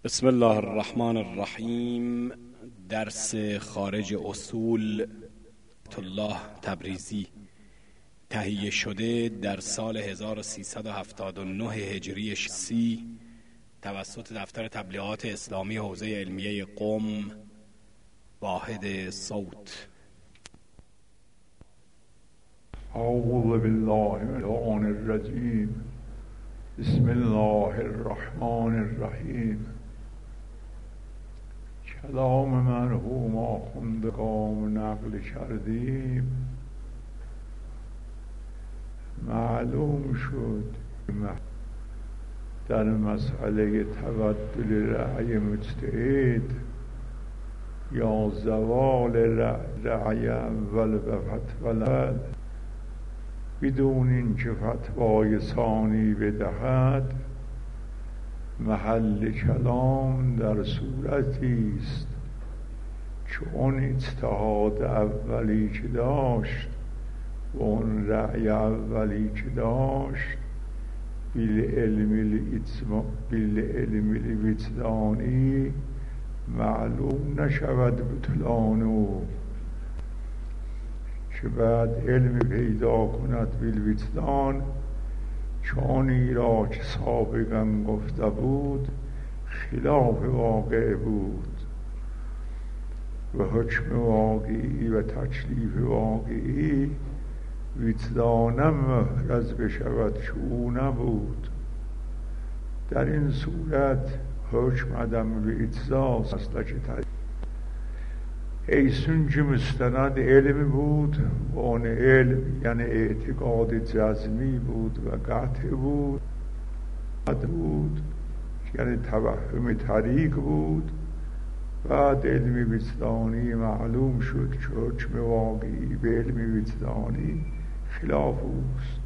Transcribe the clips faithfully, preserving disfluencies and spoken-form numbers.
بسم الله الرحمن الرحیم. درس خارج اصول الله تبریزی، تهیه شده در سال هزار و سیصد و هفتاد و نه هجری شمسی توسط دفتر تبلیغات اسلامی حوزه علمیه قم، واحد صوت. اعوذ بالله من الشیطان الرجیم. بسم الله الرحمن الرحیم. کلام مرحوم آخوندگان نقل کردیم. معلوم شد در مسئله تبدل رأی مجتهد یا زوال رأی اول به فتوی الاول بدون اینکه فتوای ثانی بدهد، محل کلام در صورتی است که اون اجتهاد اولی که داشت و اون رأی اولی که داشت بالعلم الوجدانی معلوم نشود بطلانو، که بعد علم پیدا کند بالوجدان، چونی را که سابقا گفته بود خلاف واقع بود و حکم واقعی و تکلیف واقعی وجدانم محرز بشود که او نبود. در این صورت حکم عدم به اجزاست است که ایسون که مستند علم بود و اون علم یعنی اعتقاد جزمی بود و قطع بود بود یعنی توهم طریق بود. بعد علم وجدانی معلوم شد که حکم واقعی به علم وجدانی خلاف اوست.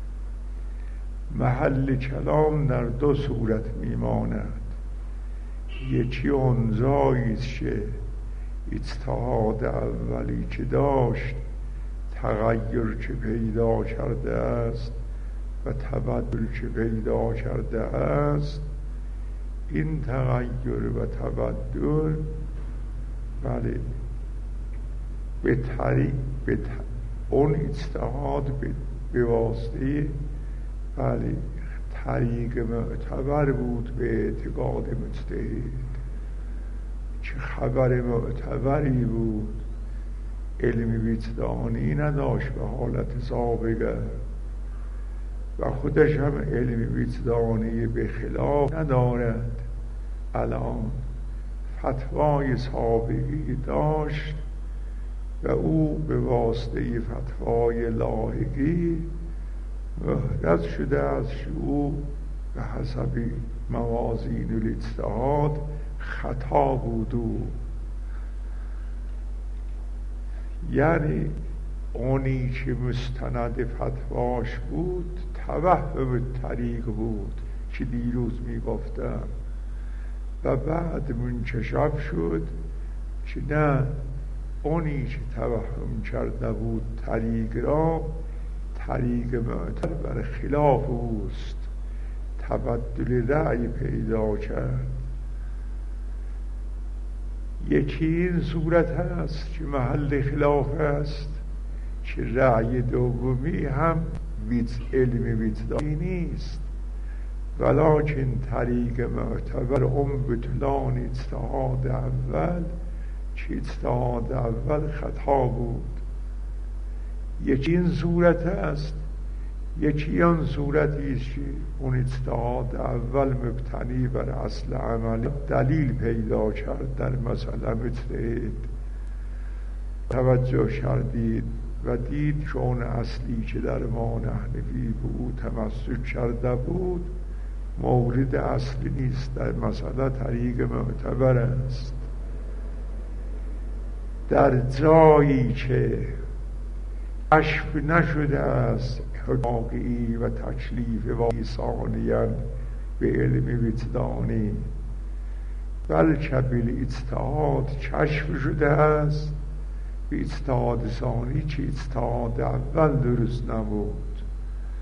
محل کلام در دو صورت میماند. یکی اون جاییست که اجتهاد اولی که داشت تغییر که پیدا کرده است و تبدل که پیدا کرده است، این تغییر و تبدل بله به طریق به اون اجتهاد به واسطه بله طریق معتبر بود به اعتقاد مجتهد، که خبر معتبری بود، علم وجدانی نداشت به حالت سابقه و خودش هم علم وجدانی به خلاف ندارد. الان فتوای سابقی داشت و او به واسطه فتوای لاحقی محرز شده است که او به حسب موازین الاجتهاد خطا بود. او یعنی اونی که مستند فتواش بود توهم طریق بود که دیروز می گفتم، و بعد منکشف شد که نه، اونی که توهم کرده بود طریق را طریق معتبر خلاف اوست، تبدل رأی پیدا کرد. یکی این صورت هست که محل خلاف است که رأی دومی هم علم وجدانی نیست، ولکن طریق معتبر ام بطلان اجتهاد اول که اجتهاد اول خطا بود. یکی این صورت است. یکی آن صورتی است که اون اجتهاد اول مبتنی بر اصل عملی دلیل پیدا کرد در مسئله مجتهد، توجه کردید و دید که اون اصلی که در ما حنفی بود تمسک کرده بود مورد اصلی نیست، در مسئله طریق معتبر است. در جایی که کشف نشده است واقعی و تکلیف واقعی ثانیاً به علم وجدانی، بلکه به اجتهاد کشف شده است به اجتهاد ثانی که اجتهاد اول درست نبود،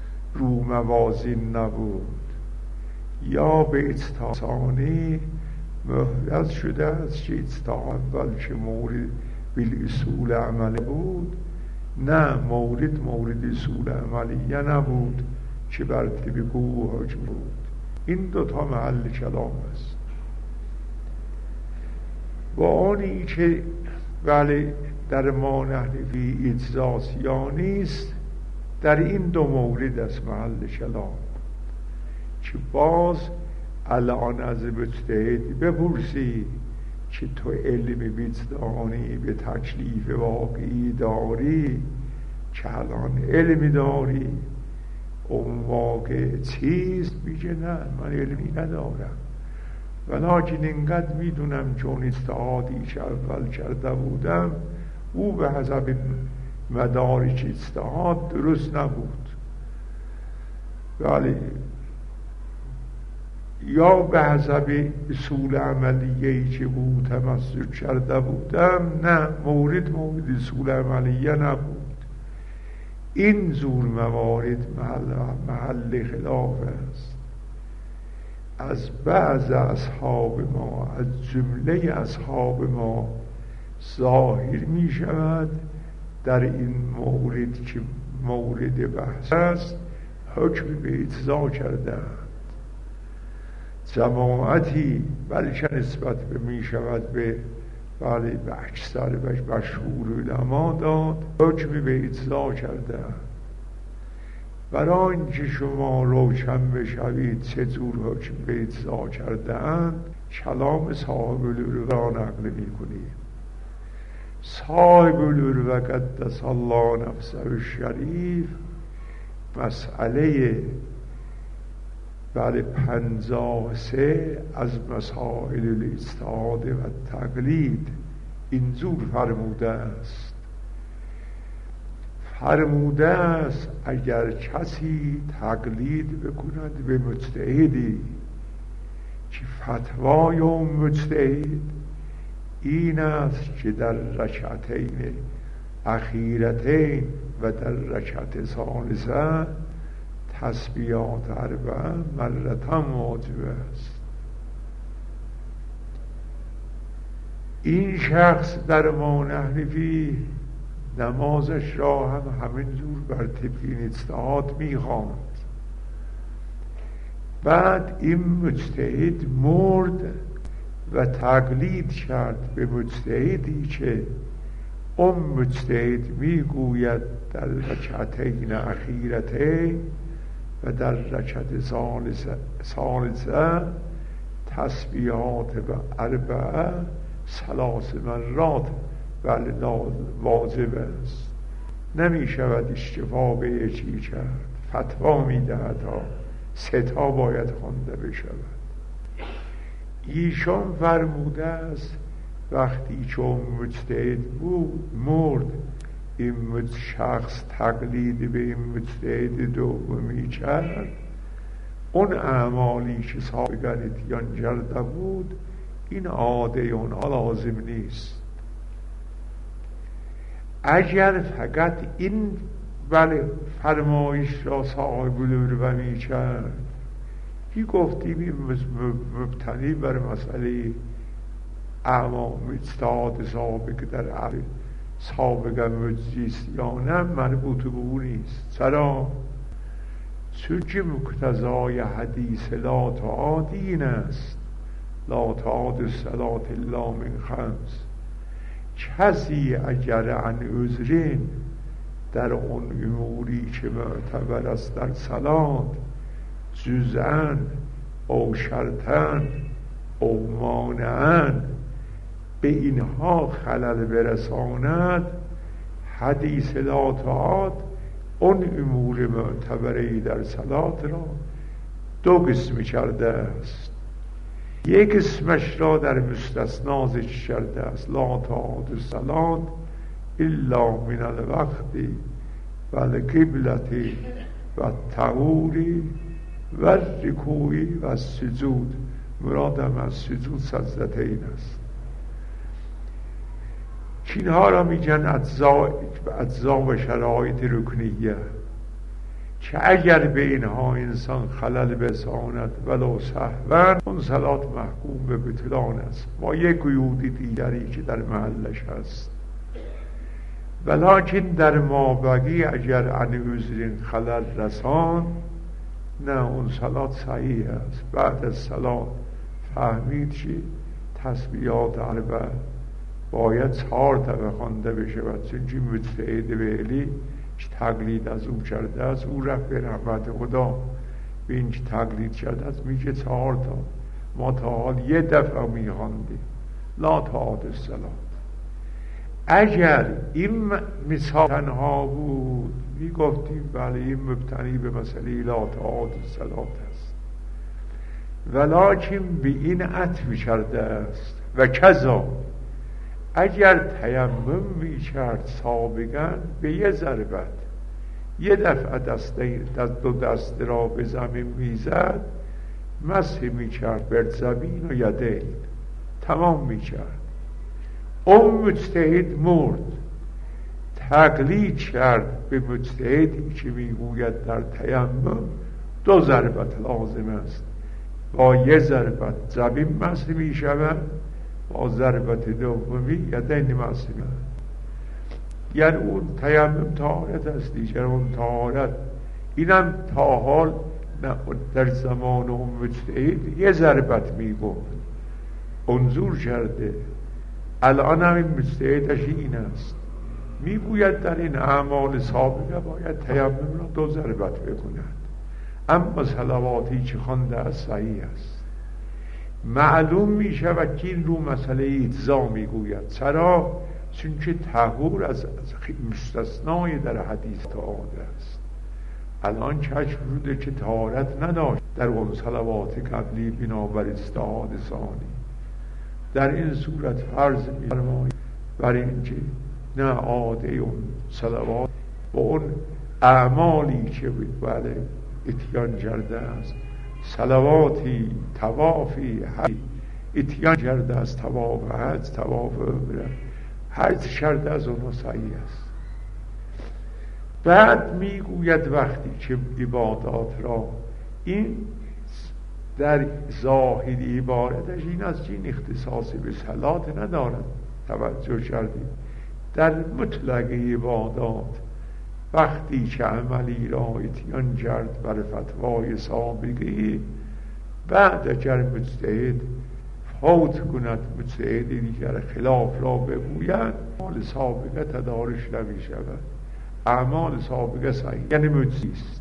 رو موازین نبود، یا به اجتهاد ثانی محدث شده است چه تا اول چه مورد بالاصول عملی بود، نه مورد مورد اصول عملیه نبود چه بر طبق او حکم بود. این دوتا محل کلام است. با آنی که بله در ما نحنفی اجزاسیا نیست، در این دو مورد از محل کلام که باز الان از مجتهد بپرسی که تو علم وجدانی به تکلیف واقعی داری، که الان علمی داری اون واقع چیست؟ میگه نه من علمی ندارم، ولیکن اینقدر میدونم چون اجتهادی که اول کرده بودم او به حسب مدارک اجتهاد درست نبود، ولی یا به حسب اصول عملیه‌ای که بود تمسک کرده بودم، نه مورد مورد اصول عملیه نبود. این زور موارد محل, محل خلاف است. از بعض اصحاب ما، از جمله اصحاب ما ظاهر می شود در این مورد که مورد بحث است حکم به اجزا کردند. جماعتی بلکه نسبت به می شود به بله به اکثر و مشهور علما داد حکم به اجزا کردند. برای اینکه شما روشن بشوید چه جور حکم به اجزا کردند، کلام صاحب العروة را نقل می کنیم. صاحب العروة قدس الله نفسه الشریف مسئله بله پنجاه سه از مسائل الاجتهاد و تقلید اینجور فرموده است. فرموده است اگر کسی تقلید بکند به مجتهدی که فتوای اون مجتهد این است که در رکعتین اخیرتین و در رکعت ثالثه تسبیحات اربعه مرتن واجب است. این شخص در ما نحنفی نمازش را هم همینجور بر طبق این اجتهاد میخواند. بعد این مجتهد مرد و تقلید کرد به مجتهدی که اون مجتهد میگوید در رکعتین اخیرتین و در رکعت ثالثه تسبیحات و اربعه ثلاث مرات ولی واجب است. نمی شود اشتفا به یکی کرد، فتوا می دهد ها سه تا باید خوانده بشود. ایشان فرموده است وقتی چون مجتهد بود مرد، این شخص تقلید به این مجتهد دومی کرد، اون اعمالی که سابقا اتیان کرده بود این عاده اونها لازم نیست. اگر فقط این بله فرمایش را صاحب العروة می کرد که گفتیم این مبتنی بر مسئله اعمال اجتهاد سابق در عرض سابقا مجزیست یا نه مربوط به او نیست. چرا؟ چون که مقتضای حدیث لا تعاد این است، لا تعاد الصلاة الا من خمس. کسی اگر عن عذرین در اون اموری که معتبر است در صلاة جزءاً او شرطاً او مانعاً به اینها خلل برساند، حدیث لا تعاد اون امور معتبری در صلاة را دو قسم کرده است. یک قسمش را در مستثنا ذکر کرده است، لا تعاد الصلاة الا من الوقت و القبلة و الطهور و الرکوع و السجود. مرادم از سجود سجدتین است. اینها را میگن اجزا اجزا و شرایط رکنیه که اگر به اینها انسان خلل برساند ولو سهوا اون صلات محکوم به بطلان است با یک قیود دیگری که در محلش هست. ولکن در مابقی اگر عن عذر خلل رسان نه اون صلات صحیح است. بعد از صلات فهمید که تسبیحات اربع باید چهار دفعه خوانده بشه و چون مجتهد فعلی که تقلید از او کرده است او رفت به رحمت خدا به این که تقلید کرده است میگه چهار تا ما تا حال یه دفعه میخواندیم لا تعاد الصلات. اگر این مثال تنها بود میگفتیم بله این مبتنی به مسئله لا تعاد الصلات است، ولکن به این عطف کرده است. و کذا اگر تیمم میکرد سابقا به یه ضربت یه دفعه دسته دست دو دست را به زمین میزد مسح میکرد بر زمین و یدین تمام میکرد. اون مجتهد مرد تقلید کرد به مجتهدی که میگوید در تیمم دو ضربت لازم است، با یه ضربت زمین مسح میشود با ضربت دومی یدین مسح میشود. یعنی اون تیمم طهارت است دیگر اون طهارت اینم تا حال در زمان اون مجتهد یه ضربت میگفت انظور کرده. الان هم این مجتهدش این است میگوید در این اعمال سابقه باید تیمم را دو ضربت بکند، اما صلواتی که خوانده است صحیح است. معلوم می شود که این رو مسئله اجزا میگوید. چرا؟ چون که طهور از مستثنای در حدیث آمده است. الان کشف شده که طهارت نداشت در اون صلوات قبلی بنابر اجتهاد ثانی. در این صورت فرض می‌فرمایید برای اینکه نه عاده اون صلوات با اون اعمالی که بله اتیان کرده است، صلواتی توافی حج اتیان کرده است، تواف حج تواف عمره حج کرده از اونها صحیح است. بعد میگوید وقتی که عبادات را این در ظاهری عبارتش این از این اختصاصی به صلات ندارد توجه کردید. در مطلق عبادات وقتی که عملی را اتیان کرد بر فتوای سابقی بعد اگر مجتهد فوت کند مجتهد دیگر خلاف را بگوید اعمال سابقه تدارش نمی شود. اعمال سابقه صحیح یعنی مجزی است.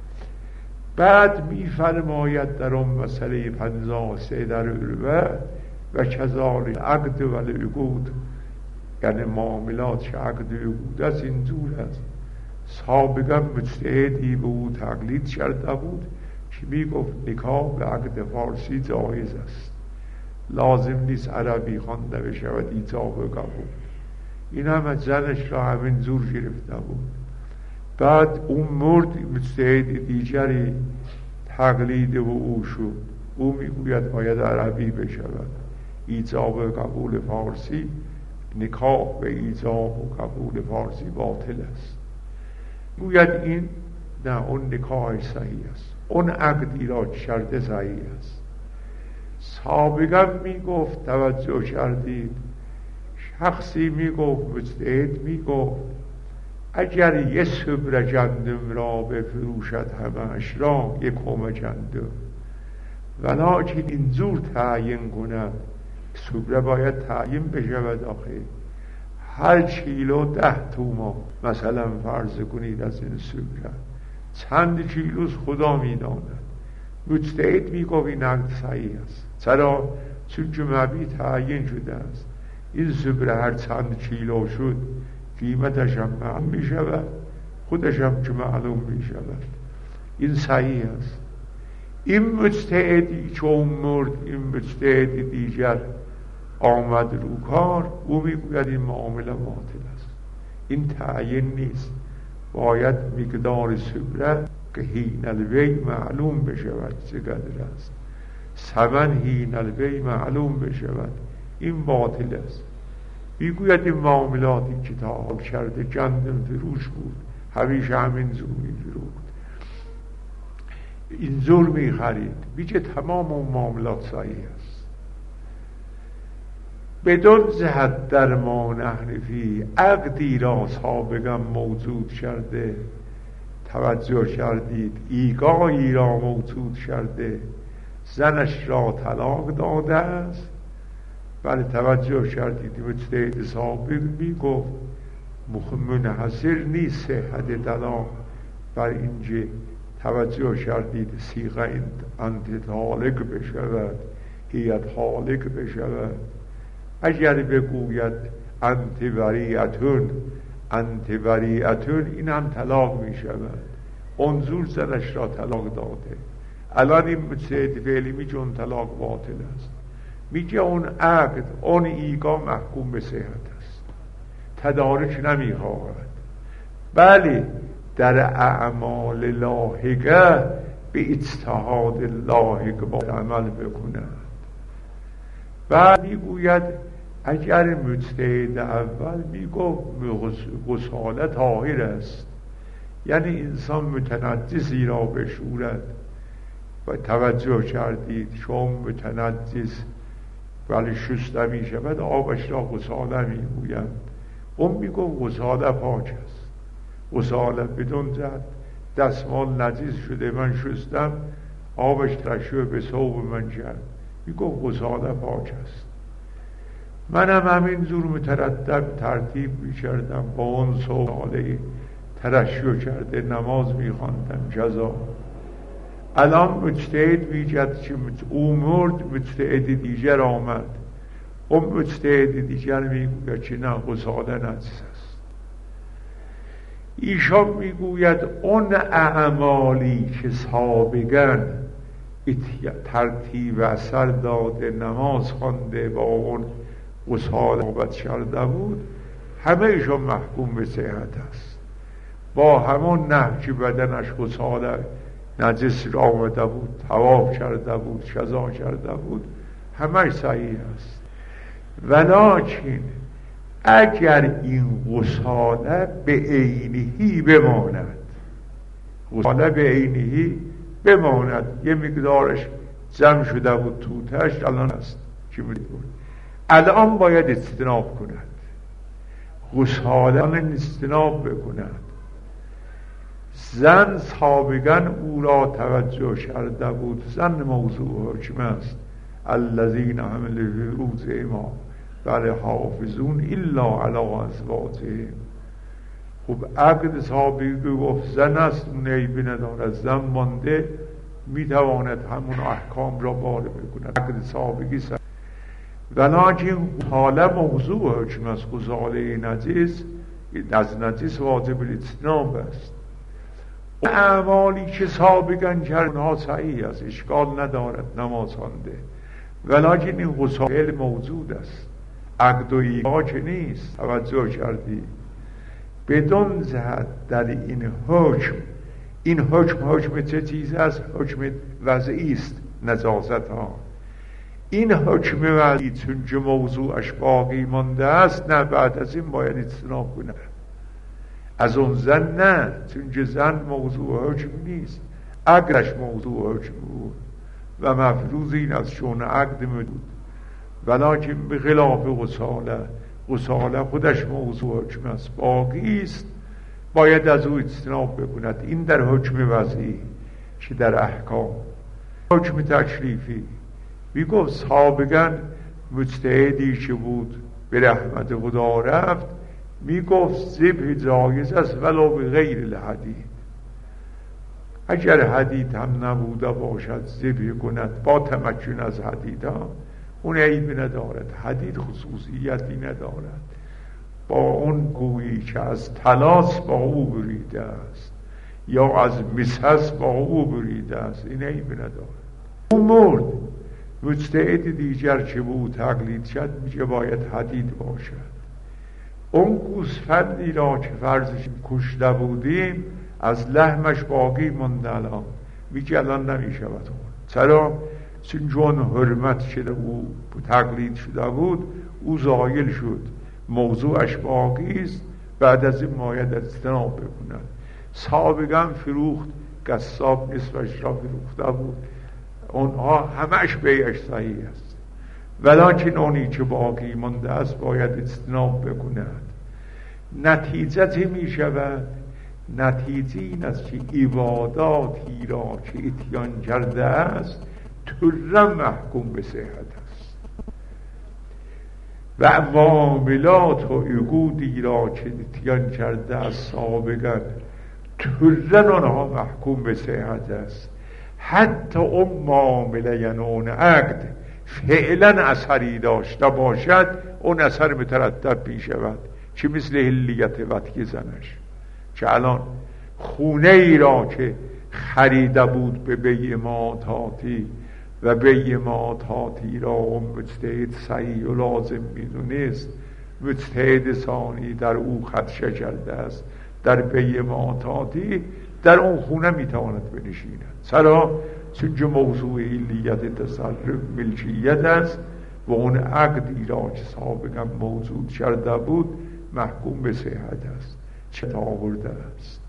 بعد می فرماید در اون مسئله پنجاه و سه در عروه و کذالک عقد و العقود یعنی معاملات که عقد و عقود است این جور است. سابقا مجتهدی به او تقلید کرده بود که می گفت نکاح به عقد فارسی جایز است، لازم نیست عربی خوانده بشود ایجاب و قبول. این هم از زنش را همین جور گرفته بود. بعد اون مرد مجتهد دیگری تقلید و او شد، او میگوید باید عربی بشود، ایجاب و قبول فارسی نکاح به ایجاب و قبول فارسی باطل است. گوید این نه اون نکاح صحیح است، اون عقدی را کرده صحیح است. سابقا میگفت توجه کردید شخصی میگفت مجتهد میگفت اگر یه سبر گندم را بفروشد همش را یک کم گندم، ولکن اینجور تعیین کند سبره باید تعیین بشود آخه هر کیلو ده تومان مثلا فرض کنید از این سبره چند کیلوز خدا میداند. مجتهد میگوید این عقد صحیح است. چرا؟ چون که مبیع تعیین شده است. این سبره هر چند کیلو شد قیمتش هم معلوم می شود، خودش هم که معلوم می شود. این صحیح است. این مجتهدی که اون مرد این مجتهد دیگر آمد رو کار او می گوید این معامله باطل است. این تعیین نیست، باید مقدار سبره که حین البیع معلوم بشود چقدر است، ثمن حین البیع معلوم بشود. این باطل است. میگوید این معاملاتی که تا کرده گندم فروش بود همیشه همین زور میفروخت. اینجور میخرید، میگه تمام اون معاملات صحیح است. بدون جهت در ما نحنفی، عقدی را سابقا موجود کرده، توجه کردید ایگاهی را موجود کرده، زنش را طلاق داده است. بله توجه کردید مجتهد سابق میگفت منحصر نیست صحت طلاق بر اینجا. توجه کردید صیغه انت طالق بشود، هیت حالق بشود. اگر بگوید انت بریئتون، انت بریئتون، این هم طلاق می شود. انظور زنش را طلاق داده. الان این مجتهد فعلی میگه اون طلاق باطل است، میگه اون عقد، اون ایگا محکوم به صحت است، تدارک نمیخواهد. بله در اعمال لاحقه به اجتهاد لاحق با عمل بکند. بعد میگوید اگر مجتهد اول میگفت غساله طاهر است، یعنی انسان متنجسی را بشورد، و توجه کردید چون متنجس ولی شسته می شود آبش را غساله میگویند. اون میگفت غساله پاک است، غساله بدون جد دستمال نجس شده من شستم آبش ترشوه به ثوب من کرد، میگفت غساله پاک است. منم همین زور مترتب ترتیب میکردم با اون سواله ترشوه کرده نماز میخواندم جزا. الان مجتهد میجد که او مرد، مجتهد دیگر آمد، اون مجتهد دیگر میگوید که نه غساله نجس است. ایشان میگوید اون اعمالی که سابقا ترتیب اثر داده نماز خوانده با اون غساله عابد کرده بود، همه ایشان محکوم به صحت است. با همون نه که بدنش غساله نجس را آمده بود، طواف کرده بود، شذا کرده بود، همه صحیح است. ولکن اگر این غساله به عینهی بماند، غساله به عینهی بماند، یه مقدارش جمع شده بود توتش الان است چی بود، الان باید اجتناب کند، غساله اجتناب بکند. زن سابقا او را توجه کرده بود، زن موضوع حکم است، الذین حملوا فروجهم بله حافظون الا علی ازواجهم. خب عقد سابقی گفت زن است، اون عیبی ندارد، زن مانده میتواند همون احکام را باره بکند، عقد سابقی سابقی. ولکن حالا موضوع حکم است، غساله نجس از نجس واجب الاجتناب است. اعمالی که سابقا کرد اونها صحیح است، اشکال ندارد نماز خوانده، ولکن این غساله موجود است، عقد و ایقا که نیست. توجه کردی بدون جهت در این حکم، این حکم حکم چه چیز است؟ حکم وضعی است، نجاست ها. این حکم وضعی چون که موضوعش باقی مانده است، نه بعد از این باید اجتناب کنه. از اون زن نه، چون که زن موضوع حکم نیست، عقدش موضوع حکم بود و مفروض این از چون عقد بود. ولکن به خلاف غساله، غساله خودش موضوع حکم است، باقی است، باید از او اجتناب بکند. این در حکم وضعی که در احکام. حکم تکلیفی میگفت سابقا مجتهدی که بود به رحمت خدا رفت، میگفت ذبح جایز است ولو به غیر الحدید، اگر حدید هم نبوده باشد ذبح کند با تمکن از حدید ها، اون عیبی ندارد. حدید خصوصیتی ندارد، با اون گویی که از طلاس با او بریده است یا از مسحس با او بریده است، این عیبی ندارد. اون مرد، مجتهد دیگر که بود تقلید شد میگه باید حدید باشد. اون گوسفندی را که فرضش کشته بودیم از لحمش باقی مانده، الان میگه الان نمیشود. چرا؟ چون جون حرمت شده او تقلید شده بود، او زایل شد، موضوعش باقی است، بعد از این باید اجتناب بکند. سابقا فروخت قصاب نصفش را فروخته بود، اونها همش بیعش صحیح است، ولیکن اونی که باقی مانده است باید اجتناب بکند. نتیجه می شود؟ نتیجه این است که عباداتی را که اتیان کرده است طرا محکوم به صحت است و معاملات و عقودی را که اتیان کرده است سابقا طرا آنها محکوم به صحت است. حتی اون معامله یعنی اون عقد فعلا اثری داشته باشد، اون اثر مترتب می شود، چه مثل حلیت وطی زنش که الان خونه ای را که خریده بود به بیع معاطاتی و بیع معاطاتی را اون مجتهد صحیح و لازم میدونست، مجتهد ثانی در او خدشه کرده است در بیع معاطاتی، در اون خونه میتواند بنشیند. چرا؟ چون موضوع حلیت تصرف ملکیت است و اون عقدی را که سابقا موجود کرده بود محکوم به صحت است، چه آورده است.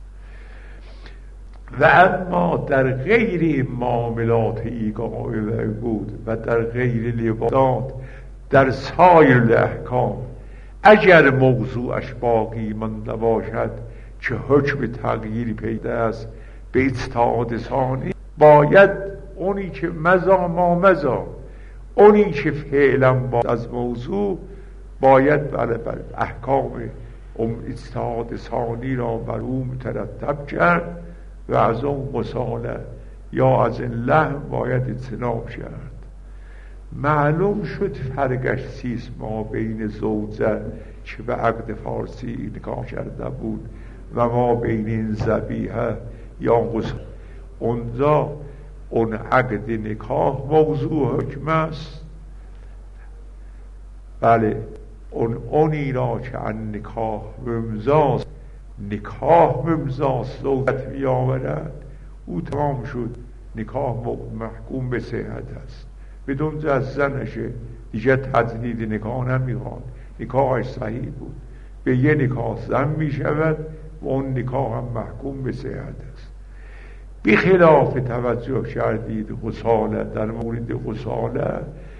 و اما در غیر معاملات ایقاع و عقود و در غیر لبادات در سایر احکام اگر موضوعش باقی مانده باشد که حکم تغییر پیدا است به اجتهاد ثانی، باید اونی که مزا ما مزا اونی که فعلا با از موضوع باید بر احکام اون اجتهاد ثانی را بر او مترتب کرد و از اون مصالح یا از این لحن باید اجتناب کرد. معلوم شد فرقش چیست ما بین زوجه که به عقد فارسی نکاح کرده بود و ما بین این ذبیحه یا غسل. اونجا اون عقد نکاح موضوع حکم است، بله، اون اونی را که ان نکاح ممزاست نکاح ممزاست زوجت می آورد، او تمام شد، نکاح محکوم به صحت است، بدون از زنشه دیگه تجدید نکاح نمیخواد، نکاحش صحیح بود، به یه نکاح زن می شود و اون نکاح هم محکوم به صحت است. بخلاف توجه کردید غساله، در مورد غساله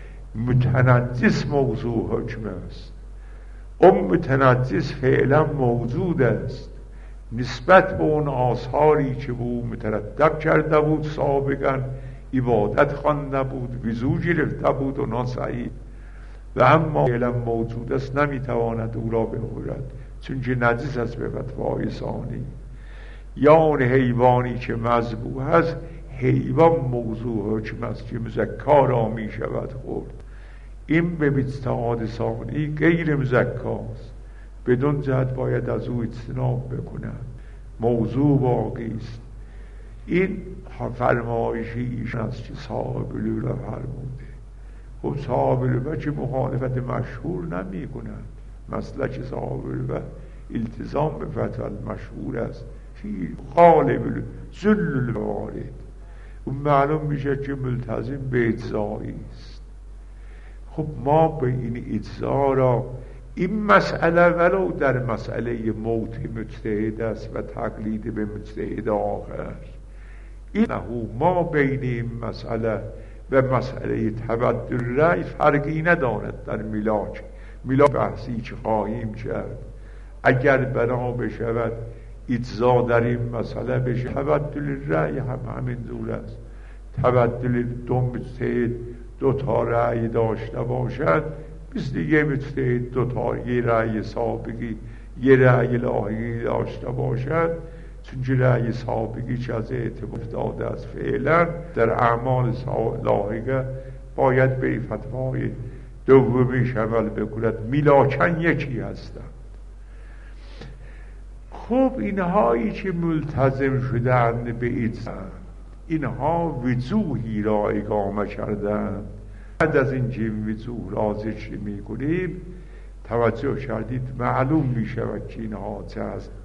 متنجس موضوع حکم است، اون متنجس فعلا موجود است نسبت به اون آثاری که او مترتب کرده بود سابقا، عبادت خوانده بود، وضو گرفته بود، اونها صحیح، و اما فعلا موجود است نمیتواند او را بخورد چون که نجس است به فتوای ثانی. یا اون حیوانی که مذبوح است، حیوان موضوع حکم است که مزکا را می شود خورد، این به اجتهاد ثانی غیر مزکاست، بدون جهت باید از او اجتناب بکنند، موضوع باقی است. این فرمایشی ایشان است که صاحب لولا فرموده. خب صاحب لولا که مخالفت مشهور نمی کنند، مسلک صاحب لولا التزام به فتوی مشهور است فی غالب ذل الوارد، و معلوم میشه که ملتزم به اجزایی است. خب ما به این اجزا را این مسئله ولو در مسئله موت مجتهد است و تقلید به مجتهد آخر، اینه ما بین این مسئله و مسئله تبدل رأی فرقی ندارد. در میلاک میلاک بحثی که خواهیم کرد اگر بنا بشود اجزا در این مسئله بشه، تبدل رأی هم همین دور است، تبدل دو مجتهد دو تا رأی داشته باشد مثل یه مجتهد دو تا یه رأی سابقی یه رأی لاحقی داشته باشد، چون که رأی سابقی چه از اعتبار داده است فعلا در اعمال لاحقه باید به فتوای دومی عمل بکند، میلاکن یکی هستند. خب اینهایی که ملتزم شدند به اجزا، اینها وجوهی را اقامه کردند. بعد از این که وجوه را ذکر می کنیم توجه کردید معلوم می شود که اینها چه,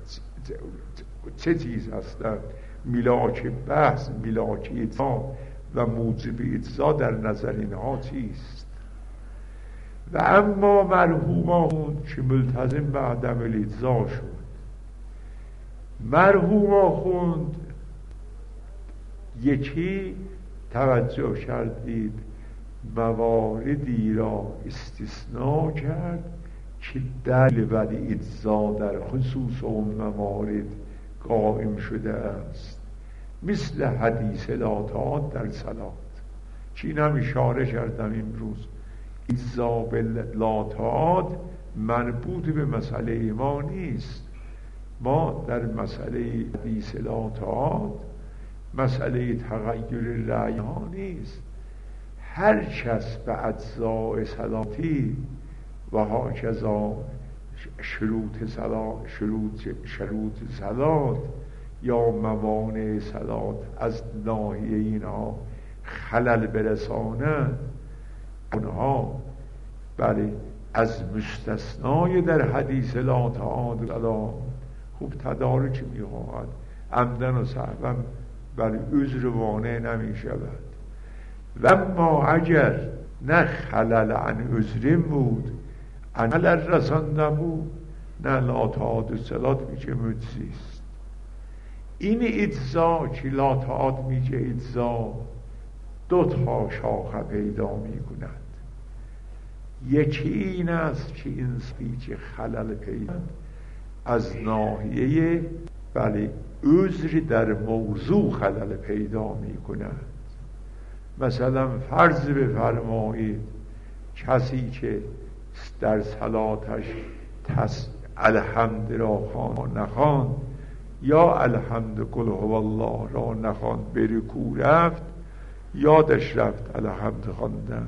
چه چیز هستند. میلاک بحث، میلاک اجزا و موجب اجزا در نظر اینها چیست. و اما مرحومان که ملتزم به عدم الاجزا شد، مرحوم خوند یکی توجه کردید مواردی را استثناء کرد که دلیل ولی اجزا در خصوص اون موارد قائم شده است، مثل حدیث لاتعات در صلات که اینم اشاره کردم امروز. اجزا به لاتعات مربوط به مسئله ما نیست. ما در مسئله حدیث لاتعات مسئله تغییر رأی ها نیست. هر کس به اجزاء صلاتی و هاکذا شروط صلات شروط شروط صلات یا موانع صلات از ناحیه اینها خلل برسانند، اونها بله از مستثنای در حدیث لا تعالی خوب تدارک میخواهد، عمدن و سهوا بر عذر وانع نمی شود. و ما اگر نه خلل عن عذر بود، عن خلل رسانده بود، نه لا تعالی صلات میشه مجزیست. این اجزا که لا تعالی میشه اجزا دو تا شاخه پیدا میکند. یکی این است که این سپیچ خلل پیدا از ناحیه بله عذر در موضوع خلل پیدا میکند. مثلا فرض بفرمایید کسی که در صلاتش تس الحمد را خوان نخواند یا الحمد قل هو الله را نخواند، به رکوع رفت، یادش رفت الحمد خواندن،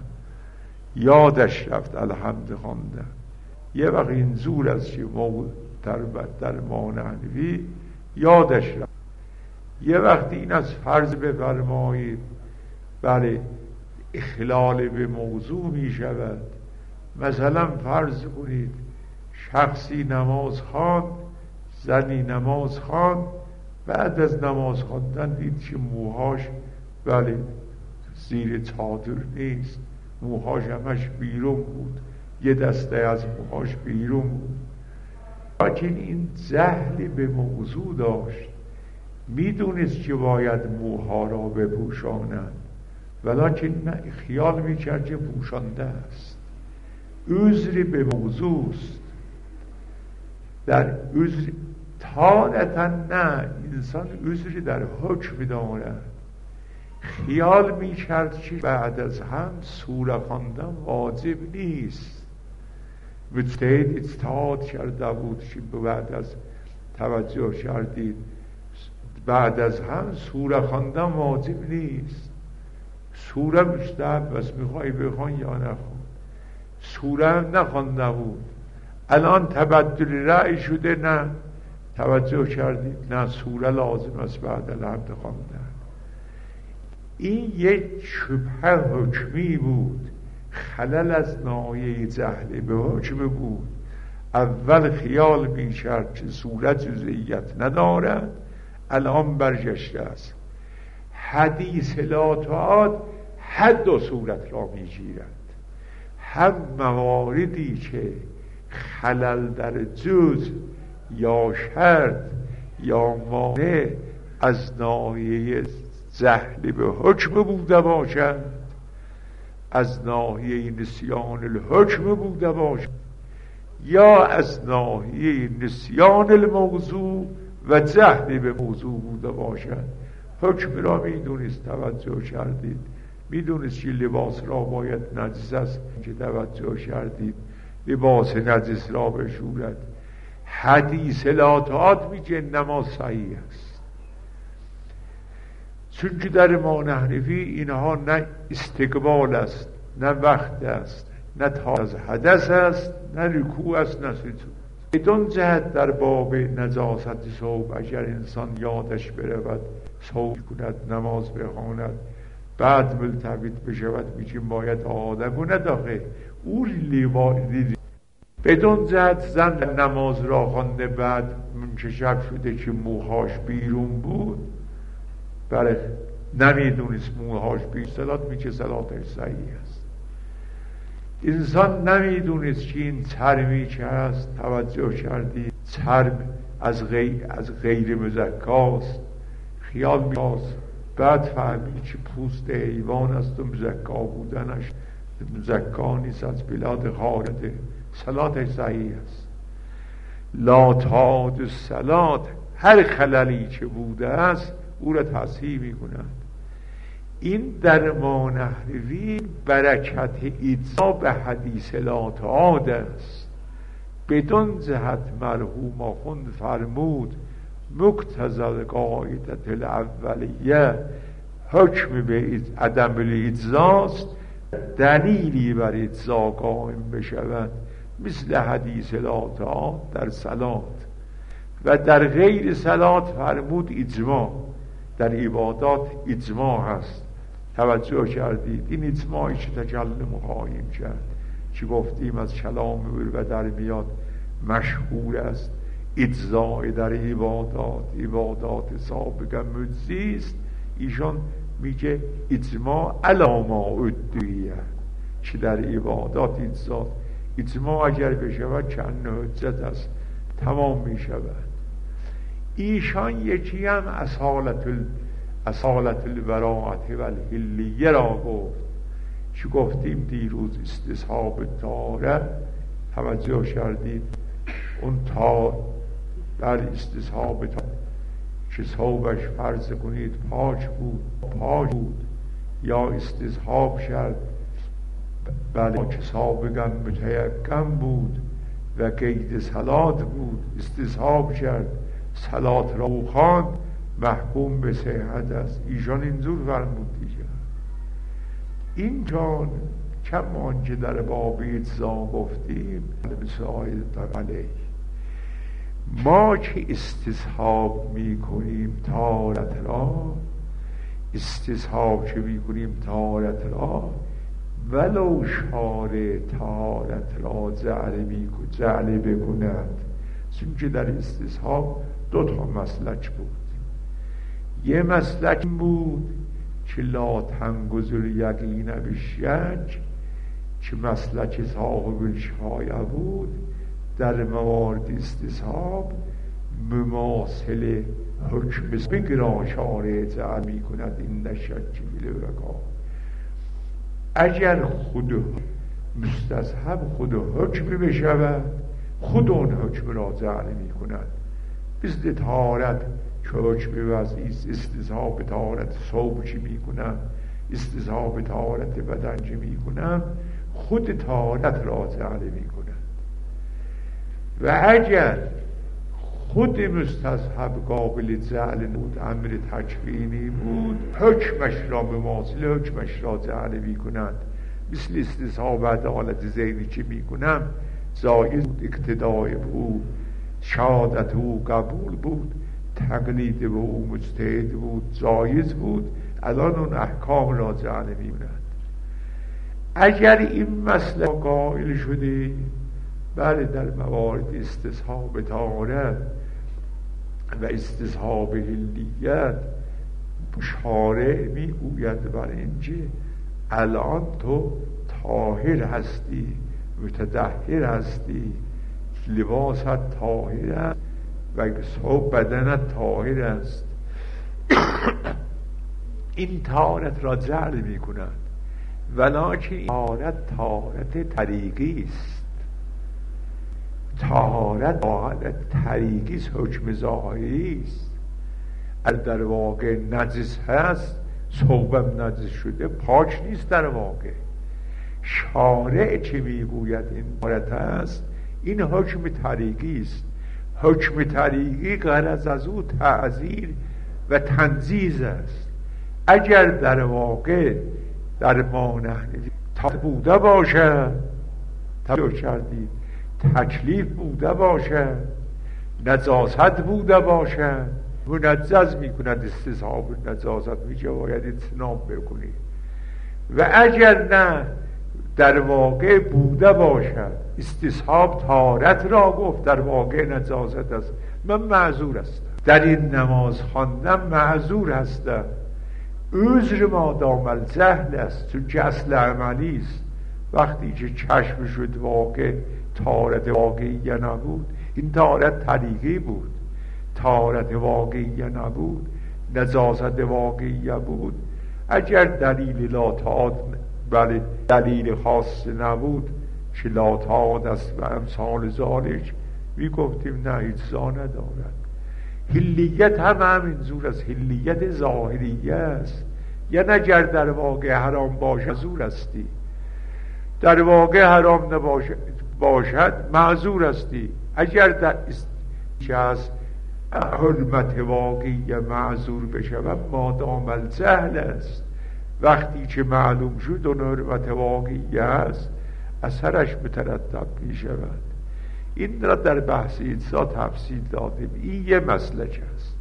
یادش رفت الحمد خواندن. یه وقت این زور از چی در در مانعنوی یادش رفت. یه وقت این از فرض بفرمایید بله اخلال به موضوع می شود. مثلا فرض کنید شخصی نماز خواند، زنی نماز خواند، بعد از نماز خواندن دید که موهاش بله زیر چادر نیست، موهاش همش بیرون بود، یه دسته از موهاش بیرون بود. لیکن این جهل به موضوع داشت، میدونست که باید موها را بپوشاند، ولیکن نه خیال میکرد که پوشانده است. عذر به موضوع است. در عذر تارتا نه، انسان عذر در حکم دارد. خیال میکرد که بعد از هم سوره خواندن واجب نیست. مجتهد اجتهاد کرده بود که بعد از توجه کردید بعد از هم سوره خواندن واجب نیست. سوره مستحب بس میخوای بخوان یا نخوان. سوره هم نخوانده بود، الان تبدل رأی شده، نه توجه کردید نه سوره لازم است بعد الحمد خواندن. این یک شبهه حکمی بود، خلل از ناحیه جهل به حکم بود. اول خیال می کرد که سوره جزئیت ندارد، الان برگشته است. حدیث لا تعالی حد و صورت را می گیرد. هم مواردی که خلل در جز یا شرط یا مانع از ناحیه جهل به حکم بوده باشد، از ناحیه نسیان الحکم بوده باشد، یا از ناحیه نسیان الموضوع و جهل به موضوع بوده باشد. حکم را میدونست، توجه کردید، میدونست که لباس را باید نجس است که توجه کردید لباس نجس را بشورد. حدیث لا تعالی میگه نماز صحیح است، چون که در ما نحنفی اینها نه استقبال است، نه وقت است، نه تا از حدث است، نه رکوع است، نه سجود. بدون جهت در باب نجاست ثوب اگر انسان یادش برود ثوب کند، نماز بخواند، بعد ملتفت بشود میگه باید آده کند، آخه او لیواری بدون جهت زن نماز را خوانده بعد منکشف شده که موهاش بیرون بود، برای نمیدونست موهاش بیرون، صلات میگه صلاتش صحیح است. انسان نمیدونست که این چرمی که هست، توجه کردی چرم از غیر, از غیر مزکاست، خیال میاست بعد فهمید چه پوست حیوان است و مزکا بودنش مزکا نیست، از بلاد خارجه. صلاتش صحیح است. لا تعاد الصلاة، هر خللی چه بوده است او را تصحیح می کند. این در ما نحوی برکت اجزا به حدیث لا تعاد است. بدون جهت مرحوم آخوند فرمود مقتضی القاعده الاولیه حکم به عدم الاجزاست، دلیلی بر اجزا قائم بشود مثل حدیث لا تعاد در صلات. و در غیر صلات فرمود اجماع، در عبادات اجماع هست. توجه کردید؟ این اجماعی چه تکلم خواهیم کرد، چی گفتیم از کلام و در میاد مشهور است اجزاء در عبادات، عبادات سابقا مجزی است. ایشان میگه اجماع علی ما ادعیه، چی در عبادات اجزاء. اجماع اگر بشود چند حجت است، تمام میشود. ایشان یکی هم اصالت ال... اصالت البراءت و الحلیه را گفت، چی گفتیم دیروز استصحاب طهارت. توجه کردید؟ اون تا در استصحاب طهارت که ثوبش فرض کنید پاک بود پاک بود یا استصحاب شد بله که سابقا متیقن بود و قید صلات بود، استصحاب کرد صلات را خواند، محکوم به صحت است. ایشان اینجور فرمود دیگه. این جان کمان که در باب اجزا گفتیم مثل علیه ما که استصحاب می کنیم طهارت را، استصحاب که می کنیم طهارت را ولو شارع طهارت را جعل بکند. چون که در استصحاب دو تا مسلک بود. یه مسلک بود که لا تنگذر یقین بالشک، که مسلک صاحب الشایع بود، در موارد استصحاب مماثل حکم بگرا شارع جعل می کند این نشک بالوقا. اگر خود مستصحب خود حکم بشود، خود اون حکم را جعل می کند. مثل طهارت که حکم وضعی است، استصحاب طهارت ثوب چی می کنم، استصحاب طهارت بدن چی می کنم، خود طهارت را جعل می کند. و اگر خود مستصحب قابل جعل بود، امر تکوینی بود، حکمش را به مواصل حکمش را جعل می کند. مثل استصحاب عدالت ذهنی که می کنم جایز بود، اقتدای بود، شهادت او قبول بود، تقلید به او مجتهد بود، جایز بود. الان اون احکام را جعل می کند. اگر این مسئله قائل شده بله در موارد استصحاب طهارت و استصحاب حلیت شارع می گوید بر اینجا الان تو طاهر هستی، متطهر هستی، لباست طاهر است و صوب بدنت طاهر است. این طهارت را جعل می کند. ولکن طهارت طهارت طریقی است. طهارت طهارت طریقی است، حکم ظاهری است. اگر در واقع نجس هست، ثوبم نجس شده، پاک نیست در واقع. شارع چه میگوید این طهارت است، این حکم طریقی است. حکم طریقی غرض از او تعزیر و تنزیز است. اگر در واقع در مانحنفی بوده باشد، توجه کردید، تکلیف بوده باشد، نجاست بوده باشد، منجز می کند استصحاب نجاست، می که باید اجتناب بکنید. و اگر نه در واقع بوده باشد، استصحاب طهارت را گفت، در واقع نجاست است، من معذور هستم، در این نماز خواندم معذور هستم. عذر ما دام الجهل است، چون که اصل عملی است. وقتی که چشم شد واقع طهارت واقعی نبود، این طهارت طریقی بود. طهارت واقعی نبود، نجاست واقعیه بود، اگر دلیل لاتعاد بله دلیل خاص نبود که لاتعاد است و امثال ذالک، می گفتیم نه اجزا ندارد. حلیت هم همین زور است، حلیت ظاهریه است. یعنی اگر در واقع حرام باشد معذور استی، در واقع حرام نباشد باشد معذور استی. اگر در است حرمت واقعی معذور بشود مادام الجهل است. وقتی که معلوم شد اون حرمت واقعی است اثرش مترتب می شود. این را در بحث اجزا تفصیل دادیم. این یه مسلک است.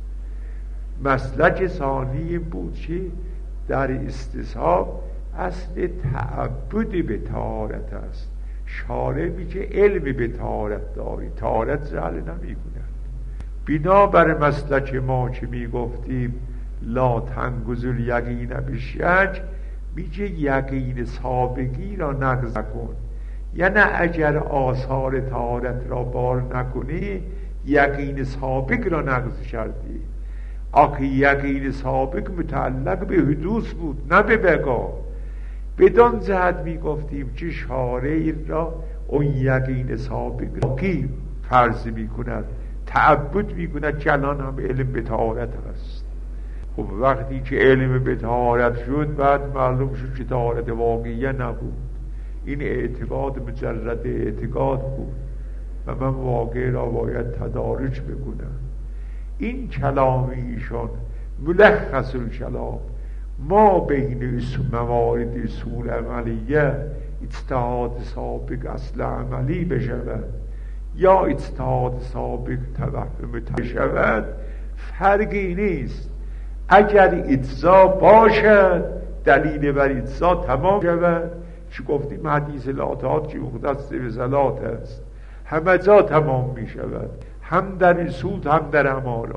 مسلک ثانی بود که در استصحاب اصل تعبد به طهارت است. شارع میگه علم به طهارت داری، طهارت زهل نمی کند. بنابر مسلک ما که می گفتیم لا تنگز الیقین بالشک، میگه یقین سابقی را نقض کن. یعنی اگر آثار طهارت را بار نکنی یقین سابق را نقض کردی. آخه یقین سابق متعلق به حدوث بود نه به بقا. بدان جهت می گفتیم که شارع را اون یقین سابق را کی فرض می کند، تعبد می کند که الان هم علم به طهارت است. خب وقتی که علم به طهارت شد بعد معلوم شد که طهارت واقعیه نبود. این اعتقاد مجرد اعتقاد بود و من واقع را باید تدارج بکنم. این کلام ایشان ملخص الکلام ما بین موارد اصول عملیه اجتهاد سابق اصل عملی بشود یا اجتهاد سابق توهم بشود فرقی نیست. اگر اجزا باشد دلیل بر اجزا تمام شود، چی گفتیم حدیث لاتعاد که مختص به صلات است، همه جا تمام می شود، هم در سود هم در امارات.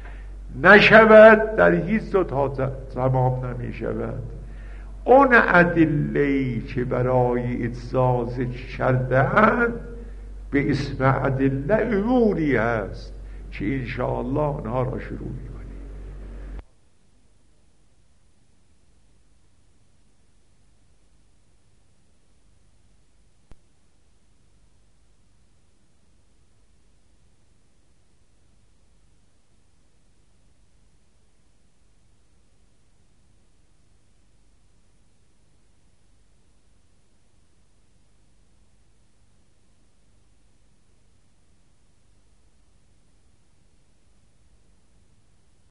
نشود در هیچ دو تا تمام نمی شود. اون ادله‌ای که برای اجزا ذکر کرده‌اند به اسم ادله اموری هست که انشاءالله آنها را شروع می